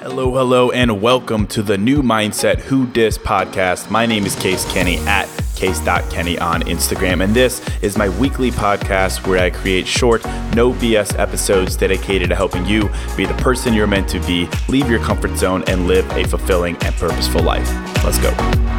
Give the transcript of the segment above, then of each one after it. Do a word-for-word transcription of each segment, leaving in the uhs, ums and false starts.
Hello, hello, and welcome to the New Mindset Who Dis podcast. My name is Case Kenny at case dot kenny on Instagram, and this is my weekly podcast where I create short, no B S episodes dedicated to helping you be the person you're meant to be, leave your comfort zone, and live a fulfilling and purposeful life. Let's go.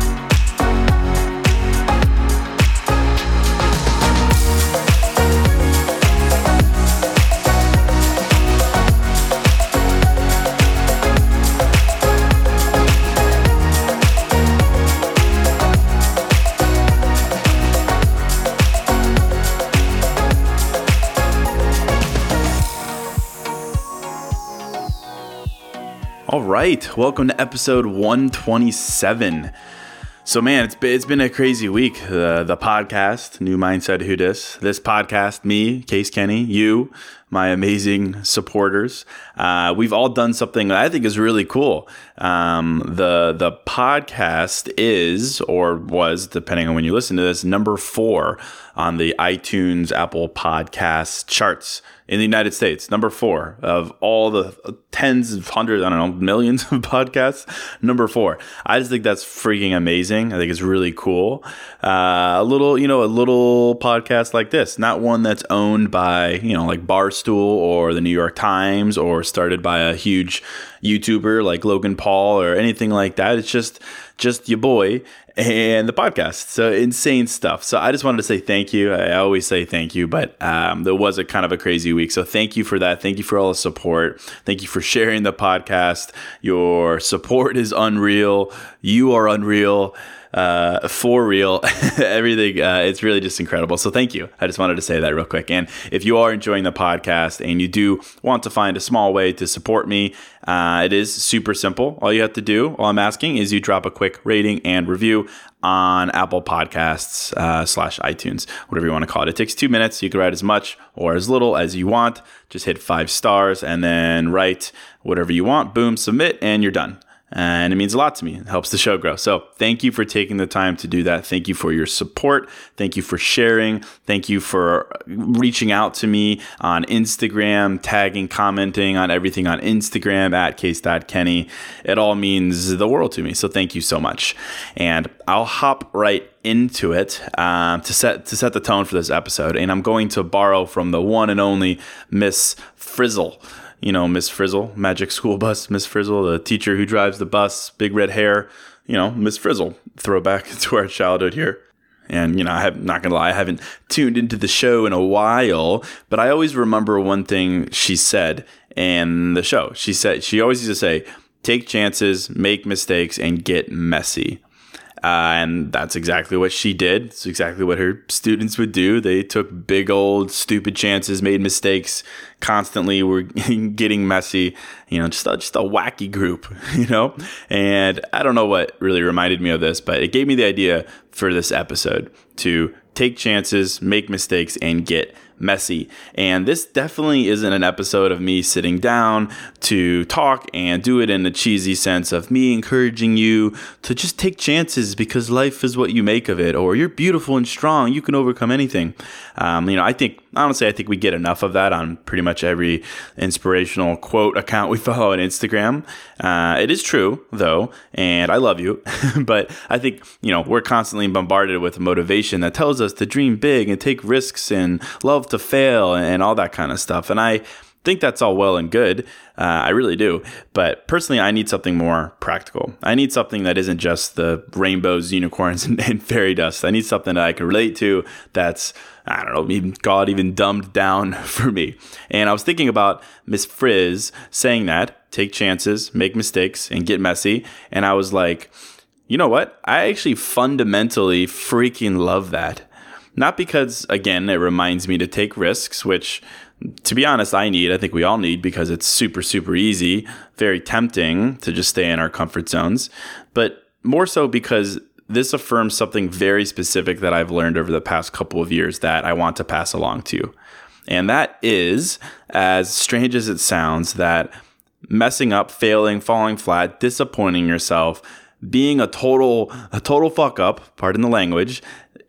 All right, welcome to episode one twenty-seven. So man, it's been, it's been a crazy week. The, the podcast, New Mindset Who Dis, this podcast, me, Case Kenny, you, my amazing supporters. Uh, we've all done something that I think is really cool. Um, the the podcast is, or was, depending on when you listen to this, number four on the iTunes Apple Podcast charts in the United States. Number four of all the tens of hundreds, I don't know, millions of podcasts. Number four. I just think that's freaking amazing. I think it's really cool. Uh, a little, you know, a little podcast like this, not one that's owned by, you know, like Barstool or the New York Times or started by a huge YouTuber like Logan Paul or anything like that. It's just, just your boy and the podcast. So insane stuff. So I just wanted to say thank you. I always say thank you, but um, there was a kind of a crazy week. So thank you for that. Thank you for all the support. Thank you for sharing the podcast. Your support is unreal. You are unreal. Uh, for real, everything. Uh, it's really just incredible. So thank you. I just wanted to say that real quick. And if you are enjoying the podcast and you do want to find a small way to support me, uh, it is super simple. All you have to do, all I'm asking, is you drop a quick rating and review on Apple Podcasts uh, slash iTunes, whatever you want to call it. It takes two minutes. You can write as much or as little as you want. Just hit five stars and then write whatever you want. Boom, submit, and you're done. And it means a lot to me. It helps the show grow. So thank you for taking the time to do that. Thank you for your support. Thank you for sharing. Thank you for reaching out to me on Instagram, tagging, commenting on everything on Instagram at case dot kenny. It all means the world to me. So thank you so much. And I'll hop right into it um, to set to set the tone for this episode. And I'm going to borrow from the one and only Miss Frizzle. You know, Miss Frizzle, Magic School Bus, Miss Frizzle, the teacher who drives the bus, big red hair, you know, Miss Frizzle, throwback to our childhood here. And, you know, I have not going to lie, I haven't tuned into the show in a while, but I always remember one thing she said in the show. She said, she always used to say, take chances, make mistakes, and get messy. Uh, and that's exactly what she did. It's exactly what her students would do. They took big old stupid chances, made mistakes, constantly were getting messy, you know, just a, just a wacky group, you know? And I don't know what really reminded me of this, but it gave me the idea for this episode to take chances, make mistakes, and get messy. And this definitely isn't an episode of me sitting down to talk and do it in a cheesy sense of me encouraging you to just take chances because life is what you make of it, or you're beautiful and strong, you can overcome anything. Um, you know, I think, honestly, I think we get enough of that on pretty much every inspirational quote account we follow on Instagram. Uh, it is true, though, and I love you, but I think, you know, we're constantly bombarded with motivation that tells us to dream big and take risks and love to fail and all that kind of stuff. And I think that's all well and good. Uh, I really do. But personally, I need something more practical. I need something that isn't just the rainbows, unicorns, and, and fairy dust. I need something that I can relate to that's, I don't know, even God even dumbed down for me. And I was thinking about Miss Frizz saying that, take chances, make mistakes, and get messy. And I was like, you know what? I actually fundamentally freaking love that. Not because, again, it reminds me to take risks, which, to be honest, I need. I think we all need because it's super, super easy, very tempting to just stay in our comfort zones. But more so because this affirms something very specific that I've learned over the past couple of years that I want to pass along to you. And that is, as strange as it sounds, that messing up, failing, falling flat, disappointing yourself, being a total, a total fuck up, pardon the language,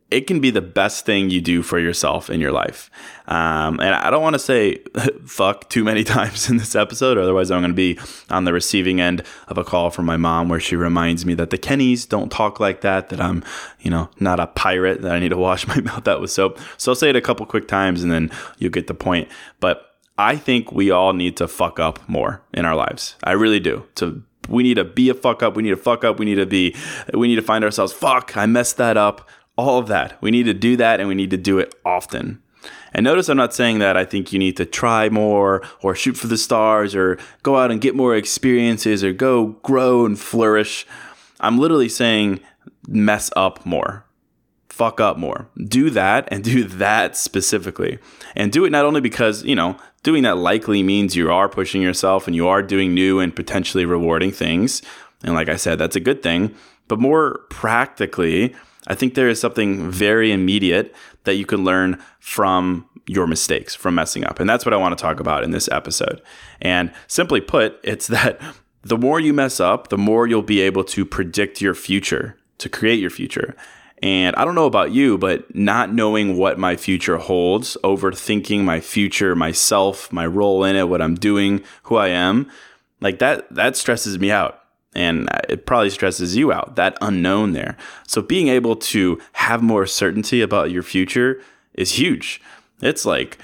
it can be the best thing you do for yourself in your life. Um, and I don't want to say fuck too many times in this episode, otherwise I'm going to be on the receiving end of a call from my mom where she reminds me that the Kennys don't talk like that, that I'm, you know, not a pirate, that I need to wash my mouth out with soap. So I'll say it a couple quick times and then you'll get the point. But I think we all need to fuck up more in our lives. I really do. To we need to be a fuck up. We need to fuck up. We need to be, we need to find ourselves, fuck, I messed that up. All of that. We need to do that, and we need to do it often. And notice I'm not saying that I think you need to try more or shoot for the stars or go out and get more experiences or go grow and flourish. I'm literally saying mess up more. Fuck up more. Do that and do that specifically. And do it not only because, you know, doing that likely means you are pushing yourself and you are doing new and potentially rewarding things. And like I said, that's a good thing. But more practically, I think there is something very immediate that you can learn from your mistakes, from messing up. And that's what I want to talk about in this episode. And simply put, it's that the more you mess up, the more you'll be able to predict your future, to create your future. And I don't know about you, but not knowing what my future holds, overthinking my future, myself, my role in it, what I'm doing, who I am, like that, that stresses me out. And it probably stresses you out, that unknown there. So being able to have more certainty about your future is huge. It's like,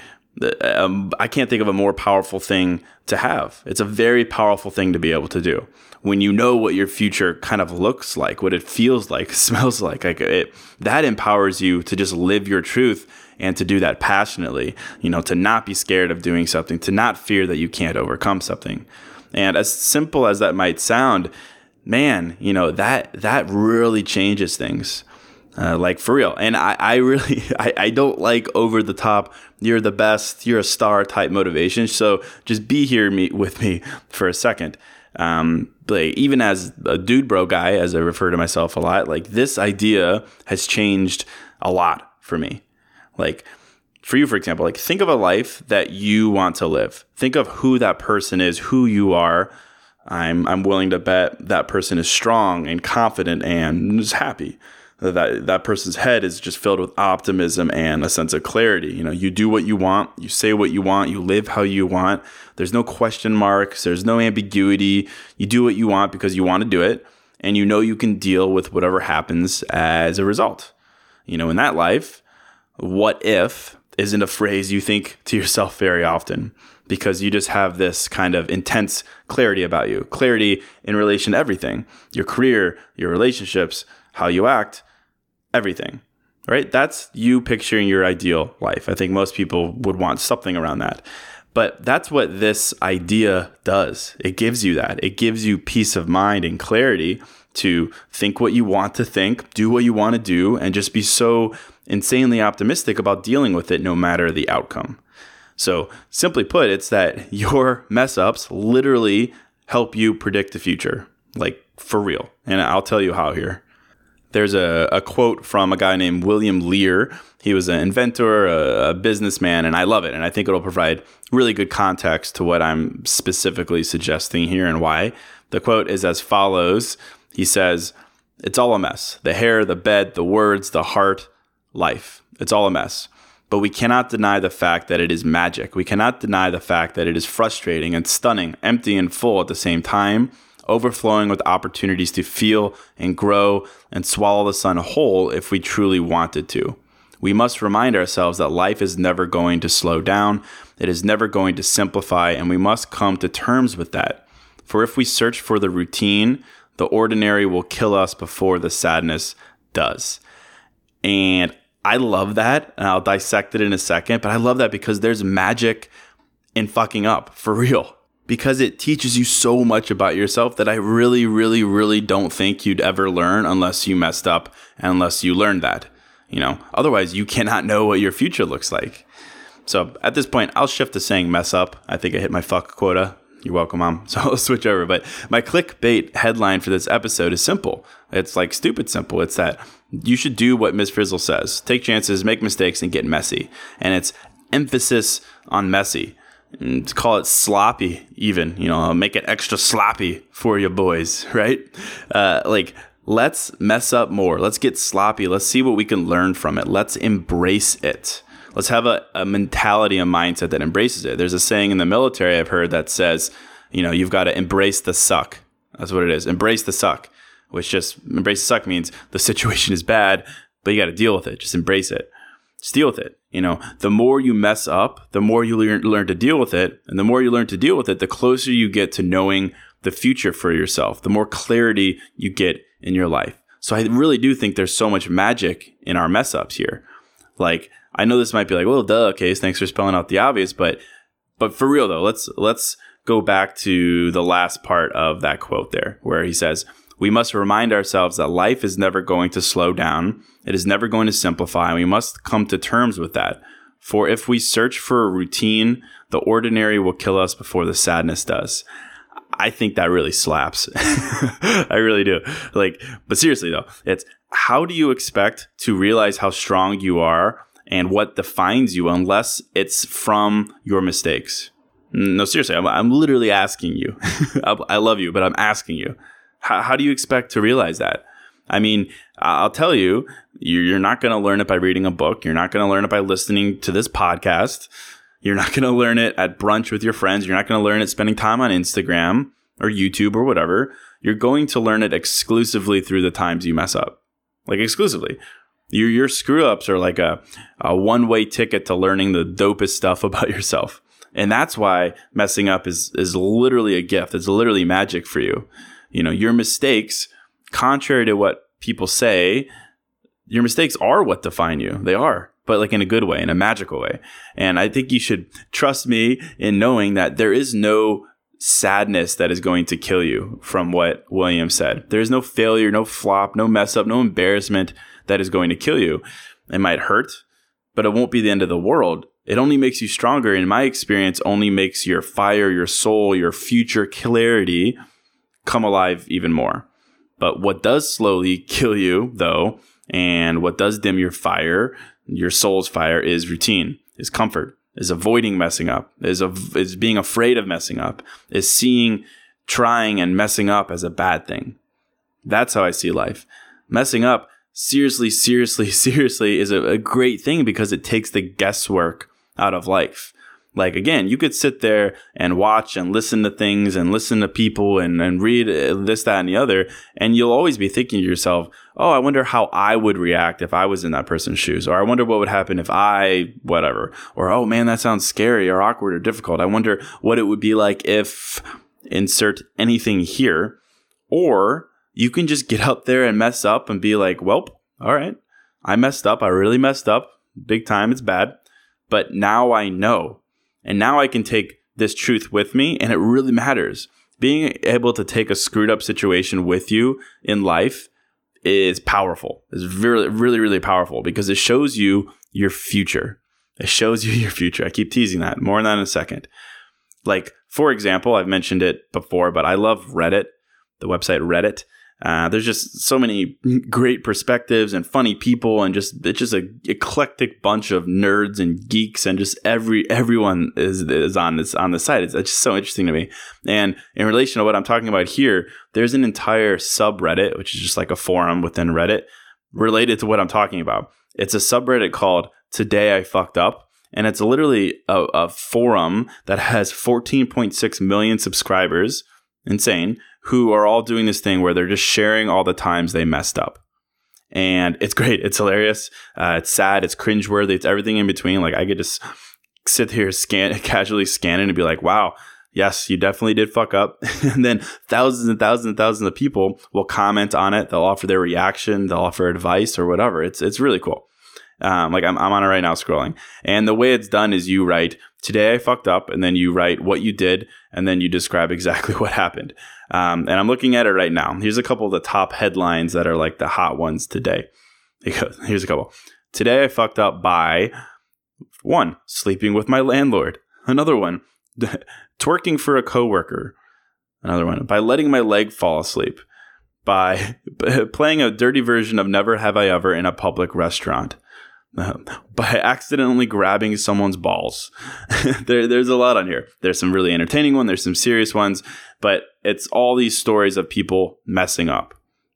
um, I can't think of a more powerful thing to have. It's a very powerful thing to be able to do. When you know what your future kind of looks like, what it feels like, smells like, like it, that empowers you to just live your truth and to do that passionately, you know, to not be scared of doing something, to not fear that you can't overcome something. And as simple as that might sound, man, you know, that that really changes things. Uh, like for real. And I, I really, I, I don't like over the top, you're the best, you're a star type motivation. So just be here me, with me for a second. Um, like even as a dude bro guy, as I refer to myself a lot, like this idea has changed a lot for me. Like, for you, for example, like think of a life that you want to live. Think of who that person is, who you are. I'm I'm willing to bet that person is strong and confident and is happy. That that person's head is just filled with optimism and a sense of clarity. You know, you do what you want, you say what you want, you live how you want. There's no question marks, there's no ambiguity. You do what you want because you want to do it, and you know you can deal with whatever happens as a result. You know, in that life, what if isn't a phrase you think to yourself very often, because you just have this kind of intense clarity about you, clarity in relation to everything, your career, your relationships, how you act, everything, right? That's you picturing your ideal life. I think most people would want something around that. But that's what this idea does. It gives you that. It gives you peace of mind and clarity to think what you want to think, do what you want to do, and just be so insanely optimistic about dealing with it no matter the outcome. So simply put, it's that your mess ups literally help you predict the future, like for real. And I'll tell you how here. There's a, a quote from a guy named William Lear. He was an inventor, a, a businessman, and I love it. And I think it'll provide really good context to what I'm specifically suggesting here and why. The quote is as follows. He says, "It's all a mess. The hair, the bed, the words, the heart, life. It's all a mess. But we cannot deny the fact that it is magic. We cannot deny the fact that it is frustrating and stunning, empty and full at the same time, overflowing with opportunities to feel and grow and swallow the sun whole if we truly wanted to. We must remind ourselves that life is never going to slow down. It is never going to simplify, and we must come to terms with that. For if we search for the routine, the ordinary will kill us before the sadness does." And I love that, and I'll dissect it in a second, but I love that because there's magic in fucking up, for real. Because it teaches you so much about yourself that I really, really, really don't think you'd ever learn unless you messed up and unless you learned that. You know, otherwise you cannot know what your future looks like. So at this point, I'll shift to saying mess up. I think I hit my fuck quota. You're welcome, Mom. So I'll switch over. But my clickbait headline for this episode is simple. It's like stupid simple. It's that you should do what Miss Frizzle says. Take chances, make mistakes, and get messy. And it's emphasis on messy. And to call it sloppy even, you know, make it extra sloppy for you boys, right? Uh, like let's mess up more. Let's get sloppy. Let's see what we can learn from it. Let's embrace it. Let's have a, a mentality, a mindset that embraces it. There's a saying in the military I've heard that says, you know, you've got to embrace the suck. That's what it is. Embrace the suck, which just embrace the suck means the situation is bad, but you got to deal with it. Just embrace it. Just deal with it. You know, the more you mess up, the more you learn, learn to deal with it. And the more you learn to deal with it, the closer you get to knowing the future for yourself, the more clarity you get in your life. So I really do think there's so much magic in our mess ups here. Like, I know this might be like, well, duh, Case, thanks for spelling out the obvious, but but for real though, let's let's go back to the last part of that quote there, where he says, we must remind ourselves that life is never going to slow down. It is never going to simplify. And we must come to terms with that. For if we search for a routine, the ordinary will kill us before the sadness does. I think that really slaps. I really do. Like, but seriously though, it's how do you expect to realize how strong you are and what defines you unless it's from your mistakes? No, seriously, I'm, I'm literally asking you. I love you, but I'm asking you. How, how do you expect to realize that? I mean, I'll tell you, you're not going to learn it by reading a book. You're not going to learn it by listening to this podcast. You're not going to learn it at brunch with your friends. You're not going to learn it spending time on Instagram or YouTube or whatever. You're going to learn it exclusively through the times you mess up. Like exclusively. Your, your screw ups are like a, a one-way ticket to learning the dopest stuff about yourself. And that's why messing up is, is literally a gift. It's literally magic for you. You know, your mistakes, contrary to what people say, your mistakes are what define you. They are, but like in a good way, in a magical way. And I think you should trust me in knowing that there is no sadness that is going to kill you from what William said. There is no failure, no flop, no mess up, no embarrassment that is going to kill you. It might hurt, but it won't be the end of the world. It only makes you stronger. In my experience, only makes your fire, your soul, your future clarity come alive even more. But what does slowly kill you, though, and what does dim your fire, your soul's fire, is routine, is comfort, is avoiding messing up, is, av- is being afraid of messing up, is seeing trying and messing up as a bad thing. That's how I see life. Messing up, seriously, seriously, seriously, is a, a great thing because it takes the guesswork out of life. Like, again, you could sit there and watch and listen to things and listen to people and, and read this, that, and the other. And you'll always be thinking to yourself, oh, I wonder how I would react if I was in that person's shoes. Or I wonder what would happen if I, whatever. Or, oh, man, that sounds scary or awkward or difficult. I wonder what it would be like if insert anything here. Or you can just get up there and mess up and be like, well, all right, I messed up. I really messed up. Big time. It's bad. But now I know. And now I can take this truth with me, and it really matters. Being able to take a screwed up situation with you in life is powerful. It's really, really, really powerful because it shows you your future. It shows you your future. I keep teasing that. More on that in a second. Like, for example, I've mentioned it before, but I love Reddit, the website Reddit. Uh, there's just so many great perspectives and funny people, and just it's just an eclectic bunch of nerds and geeks, and just every everyone is is on this on the site. It's, it's just so interesting to me. And in relation to what I'm talking about here, there's an entire subreddit, which is just like a forum within Reddit, related to what I'm talking about. It's a subreddit called "Today I Fucked Up," and it's literally a, a forum that has fourteen point six million subscribers. Insane. Who are all doing this thing where they're just sharing all the times they messed up. And it's great. It's hilarious. Uh, it's sad. It's cringeworthy. It's everything in between. Like, I could just sit here, scan, casually scan it and be like, wow, yes, you definitely did fuck up. And then thousands and thousands and thousands of people will comment on it. They'll offer their reaction. They'll offer advice or whatever. It's it's really cool. Um, like I'm, I'm on it right now scrolling. And the way it's done is you write, today I fucked up, and then you write what you did, and then you describe exactly what happened. Um, and I'm looking at it right now. Here's a couple of the top headlines that are like the hot ones today. Here's a couple. Today I fucked up by, one, sleeping with my landlord. Another one, twerking for a coworker. Another one, by letting my leg fall asleep. By playing a dirty version of Never Have I Ever in a public restaurant. Uh, by accidentally grabbing someone's balls. there, there's a lot on here. There's some really entertaining ones. There's some serious ones. But it's all these stories of people messing up.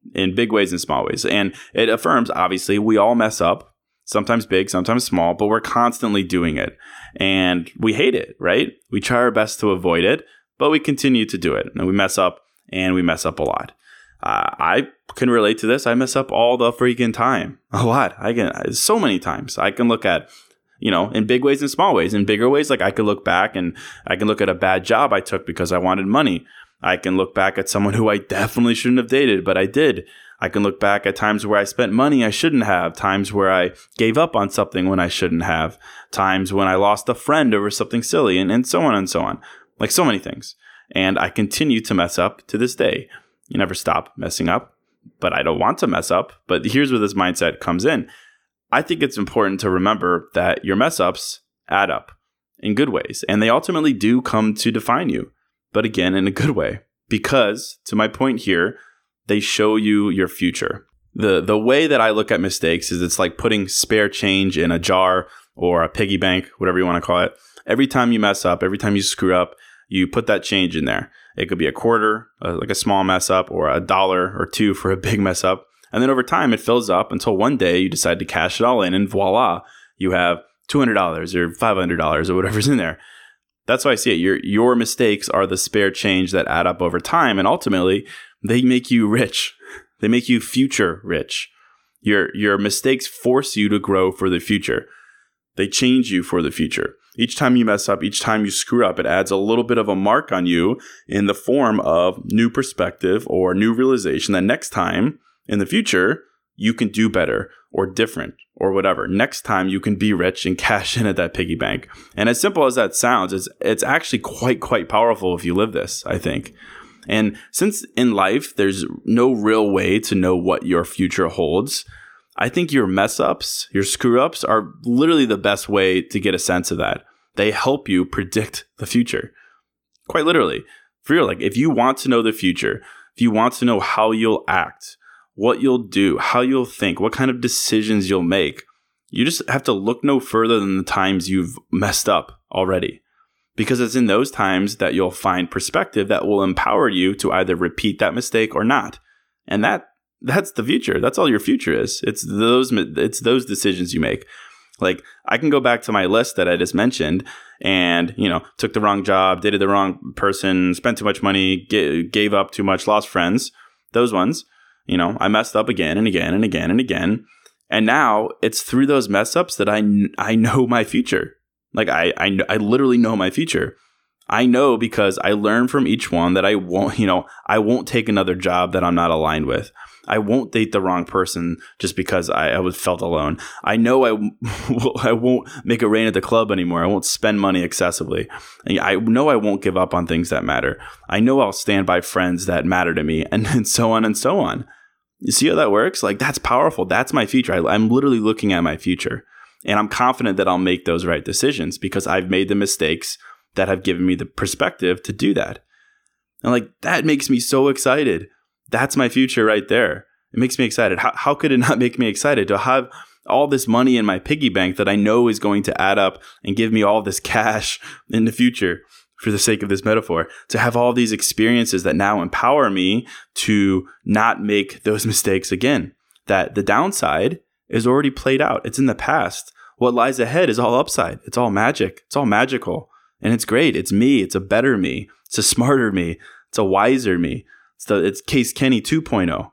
in big ways and small ways. And it affirms, obviously, we all mess up, sometimes big, sometimes small, but we're constantly doing it. And we hate it, right? We try our best to avoid it, but we continue to do it. And we mess up, and we mess up a lot. Uh, I can relate to this. I mess up all the freaking time. A lot. I can, so many times. I can look at, you know, in big ways and small ways. In bigger ways, like I could look back and I can look at a bad job I took because I wanted money. I can look back at someone who I definitely shouldn't have dated, but I did. I can look back at times where I spent money I shouldn't have, times where I gave up on something when I shouldn't have, times when I lost a friend over something silly, and, and so on and so on. Like so many things. And I continue to mess up to this day. You never stop messing up, but I don't want to mess up. But here's where this mindset comes in. I think it's important to remember that your mess ups add up in good ways, and they ultimately do come to define you. But again, in a good way, because to my point here, they show you your future. The the way that I look at mistakes is it's like putting spare change in a jar or a piggy bank, whatever you want to call it. Every time you mess up, every time you screw up, you put that change in there. It could be a quarter, uh, like a small mess up, or a dollar or two for a big mess up. And then over time, it fills up until one day you decide to cash it all in, and voila, you have two hundred dollars or five hundred dollars or whatever's in there. That's why I see it. Your your mistakes are the spare change that add up over time, and ultimately, they make you rich. They make you future rich. Your your mistakes force you to grow for the future. They change you for the future. Each time you mess up, each time you screw up, it adds a little bit of a mark on you in the form of new perspective or new realization that next time in the future, you can do better or different or whatever. Next time you can be rich and cash in at that piggy bank. And as simple as that sounds, it's, it's actually quite, quite powerful if you live this, I think. And since in life, there's no real way to know what your future holds, I think your mess ups, your screw ups are literally the best way to get a sense of that. They help you predict the future. Quite literally. For real, like if you want to know the future, if you want to know how you'll act, what you'll do, how you'll think, what kind of decisions you'll make, you just have to look no further than the times you've messed up already. Because it's in those times that you'll find perspective that will empower you to either repeat that mistake or not. And that that's the future. That's all your future is. It's those it's those decisions you make. Like I can go back to my list that I just mentioned and, you know, took the wrong job, dated the wrong person, spent too much money, g- gave up too much, lost friends. Those ones, you know, I messed up again and again and again and again. And now it's through those mess ups that I, I know my future. Like I, I, I literally know my future. I know because I learned from each one that I won't, you know, I won't take another job that I'm not aligned with. I won't date the wrong person just because I, I was felt alone. I know I, I won't make it rain at the club anymore. I won't spend money excessively. I know I won't give up on things that matter. I know I'll stand by friends that matter to me, and, and so on and so on. You see how that works? Like that's powerful. That's my future. I, I'm literally looking at my future, and I'm confident that I'll make those right decisions because I've made the mistakes that have given me the perspective to do that. And like that makes me so excited. That's my future right there. It makes me excited. How, how could it not make me excited to have all this money in my piggy bank that I know is going to add up and give me all this cash in the future, for the sake of this metaphor, to have all these experiences that now empower me to not make those mistakes again. That the downside is already played out. It's in the past. What lies ahead is all upside. It's all magic. It's all magical. And it's great. It's me. It's a better me. It's a smarter me. It's a wiser me. It's the it's Case Kenny two point oh.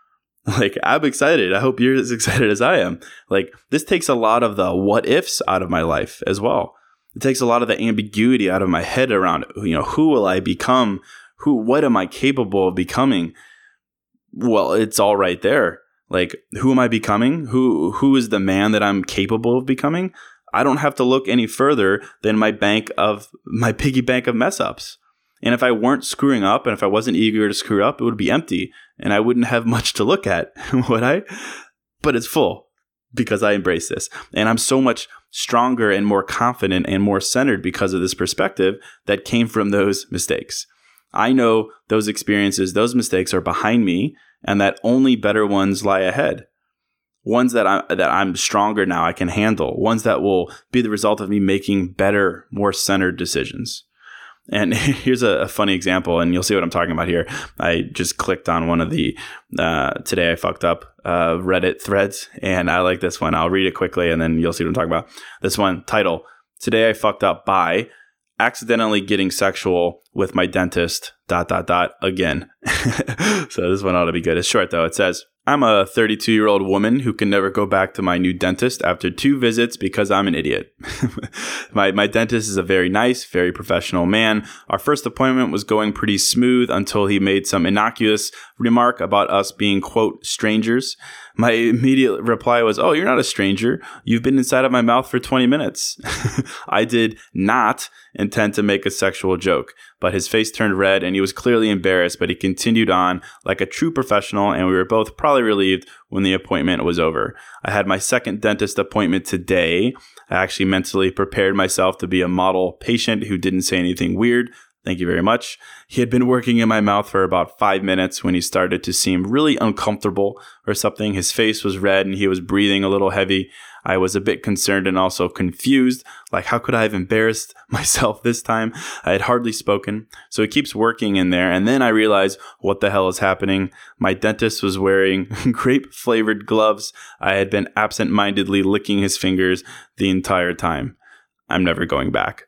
Like, I'm excited. I hope you're as excited as I am. Like, this takes a lot of the what ifs out of my life as well. It takes a lot of the ambiguity out of my head around, you know, who will I become? Who, what am I capable of becoming? Well, it's all right there. Like, who am I becoming? Who, who is the man that I'm capable of becoming? I don't have to look any further than my bank of my piggy bank of mess ups. And if I weren't screwing up and if I wasn't eager to screw up, it would be empty and I wouldn't have much to look at, would I? But it's full because I embrace this. And I'm so much stronger and more confident and more centered because of this perspective that came from those mistakes. I know those experiences, those mistakes are behind me and that only better ones lie ahead. Ones that, I, that I'm stronger now, I can handle. Ones that will be the result of me making better, more centered decisions. And here's a, a funny example, and you'll see what I'm talking about here. I just clicked on one of the uh, Today I Fucked Up uh, Reddit threads, and I like this one. I'll read it quickly, and then you'll see what I'm talking about. This one, title, Today I Fucked Up by accidentally getting sexual with my dentist, dot, dot, dot, again. So this one ought to be good. It's short, though. It says, I'm a thirty-two-year-old woman who can never go back to my new dentist after two visits because I'm an idiot. my my dentist is a very nice, very professional man. Our first appointment was going pretty smooth until he made some innocuous remark about us being, quote, strangers. My immediate reply was, oh, you're not a stranger. You've been inside of my mouth for twenty minutes. I did not intend to make a sexual joke, but his face turned red and he was clearly embarrassed, but he continued on like a true professional, and we were both probably relieved when the appointment was over. I had my second dentist appointment today. I actually mentally prepared myself to be a model patient who didn't say anything weird. Thank you very much. He had been working in my mouth for about five minutes when he started to seem really uncomfortable or something. His face was red and he was breathing a little heavy. I was a bit concerned and also confused. Like, how could I have embarrassed myself this time? I had hardly spoken. So he keeps working in there. And then I realized what the hell is happening. My dentist was wearing grape-flavored gloves. I had been absent-mindedly licking his fingers the entire time. I'm never going back.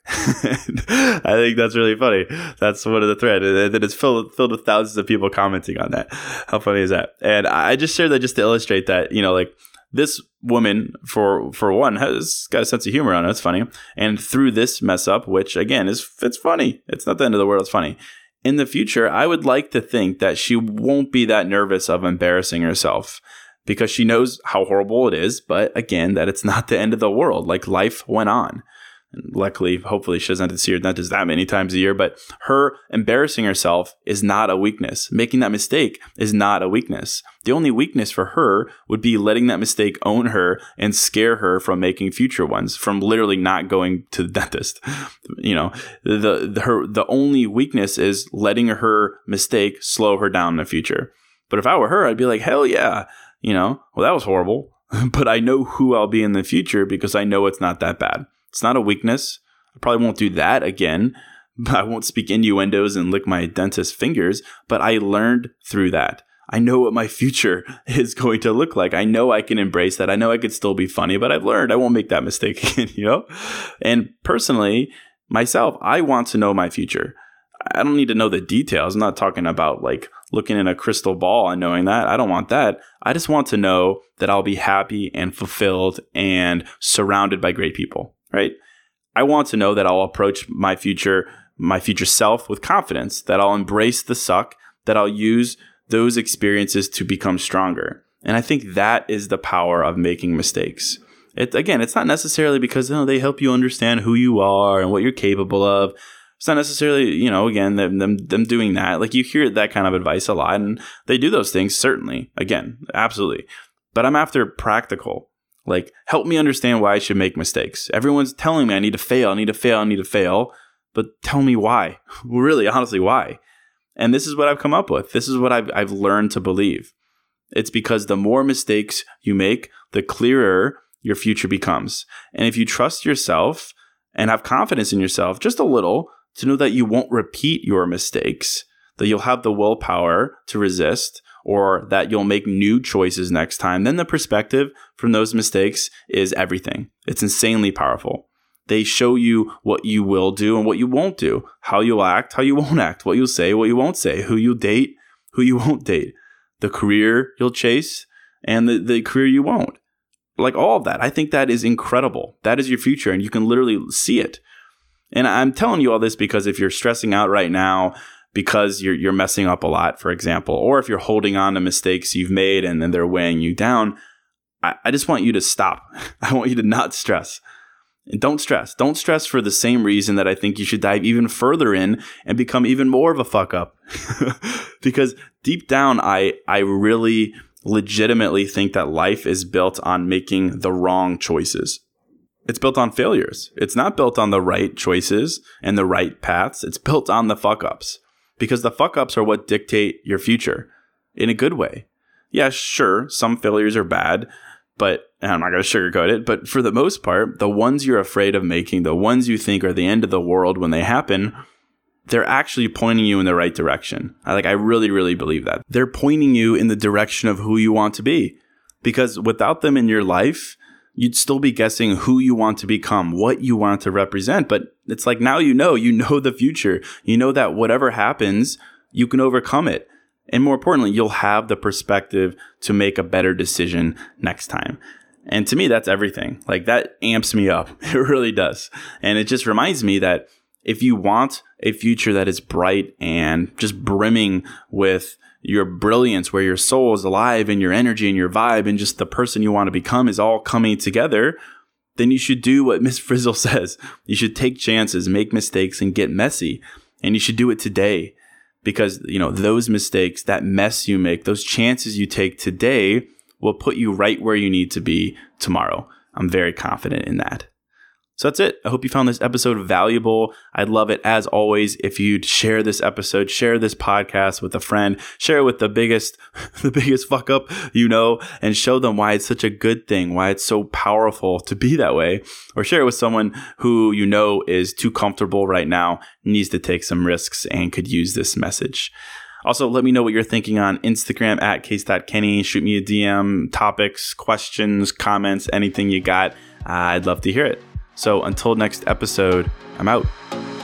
I think that's really funny. That's one of the threads. And then it's filled, filled with thousands of people commenting on that. How funny is that? And I just shared that just to illustrate that, you know, like this woman, for for one, has got a sense of humor on it. It's funny. And through this mess up, which again is it's funny. It's not the end of the world. It's funny. In the future, I would like to think that she won't be that nervous of embarrassing herself, because she knows how horrible it is. But again, that it's not the end of the world. Like, life went on. And luckily, hopefully she doesn't have to see her dentist that many times a year, but her embarrassing herself is not a weakness. Making that mistake is not a weakness. The only weakness for her would be letting that mistake own her and scare her from making future ones, from literally not going to the dentist. You know, the, the her the only weakness is letting her mistake slow her down in the future. But if I were her, I'd be like, hell yeah, you know, well, that was horrible, but I know who I'll be in the future because I know it's not that bad. It's not a weakness. I probably won't do that again. I won't speak innuendos and lick my dentist's fingers, but I learned through that. I know what my future is going to look like. I know I can embrace that. I know I could still be funny, but I've learned I won't make that mistake again, you know? And personally, myself, I want to know my future. I don't need to know the details. I'm not talking about like looking in a crystal ball and knowing that. I don't want that. I just want to know that I'll be happy and fulfilled and surrounded by great people. Right? I want to know that I'll approach my future, my future self with confidence, that I'll embrace the suck, that I'll use those experiences to become stronger. And I think that is the power of making mistakes. It, again, it's not necessarily because you know, they help you understand who you are and what you're capable of. It's not necessarily, you know, again, them, them, them doing that. Like, you hear that kind of advice a lot, and they do those things, certainly. Again, absolutely. But I'm after practical. Like, help me understand why I should make mistakes. Everyone's telling me I need to fail, I need to fail, I need to fail. But tell me why. Really, honestly, why? And this is what I've come up with. This is what I've I've learned to believe. It's because the more mistakes you make, the clearer your future becomes. And if you trust yourself and have confidence in yourself just a little to know that you won't repeat your mistakes, that you'll have the willpower to resist, or that you'll make new choices next time, then the perspective from those mistakes is everything. It's insanely powerful. They show you what you will do and what you won't do, how you'll act, how you won't act, what you'll say, what you won't say, who you'll date, who you won't date, the career you'll chase, and the, the career you won't. Like, all of that. I think that is incredible. That is your future, and you can literally see it. And I'm telling you all this because if you're stressing out right now, because you're you're messing up a lot, for example, or if you're holding on to mistakes you've made and then they're weighing you down, I, I just want you to stop. I want you to not stress. And don't stress. Don't stress for the same reason that I think you should dive even further in and become even more of a fuck up. Because deep down, I I really legitimately think that life is built on making the wrong choices. It's built on failures. It's not built on the right choices and the right paths. It's built on the fuck ups. Because the fuck-ups are what dictate your future in a good way. Yeah, sure, some failures are bad, but and I'm not going to sugarcoat it, but for the most part, the ones you're afraid of making, the ones you think are the end of the world when they happen, they're actually pointing you in the right direction. I, like, I really, really believe that. They're pointing you in the direction of who you want to be. Because without them in your life, you'd still be guessing who you want to become, what you want to represent. But it's like, now you know, you know the future. You know that whatever happens, you can overcome it. And more importantly, you'll have the perspective to make a better decision next time. And to me, that's everything. Like, that amps me up. It really does. And it just reminds me that if you want a future that is bright and just brimming with your brilliance, where your soul is alive and your energy and your vibe and just the person you want to become is all coming together, then you should do what Miss Frizzle says. You should take chances, make mistakes, and get messy. And you should do it today, because, you know, those mistakes, that mess you make, those chances you take today will put you right where you need to be tomorrow. I'm very confident in that. So that's it. I hope you found this episode valuable. I'd love it, as always, if you'd share this episode, share this podcast with a friend, share it with the biggest, the biggest fuck up you know, and show them why it's such a good thing, why it's so powerful to be that way. Or share it with someone who you know is too comfortable right now, needs to take some risks, and could use this message. Also, let me know what you're thinking on Instagram at case dot kenny. Shoot me a D M, topics, questions, comments, anything you got. Uh, I'd love to hear it. So until next episode, I'm out.